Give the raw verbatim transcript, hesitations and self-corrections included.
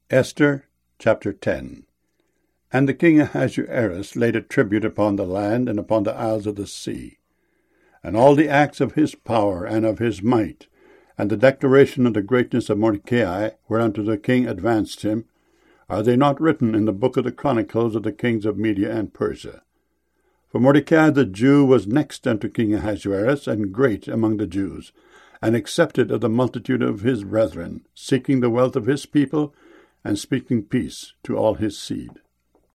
Esther chapter ten. And the king Ahasuerus laid a tribute upon the land and upon the isles of the sea. And all the acts of his power and of his might, and the declaration of the greatness of Mordecai, whereunto the king advanced him, are they not written in the book of the chronicles of the kings of Media and Persia? For Mordecai the Jew was next unto King Ahasuerus, and great among the Jews, and accepted of the multitude of his brethren, seeking the wealth of his people, and speaking peace to all his seed.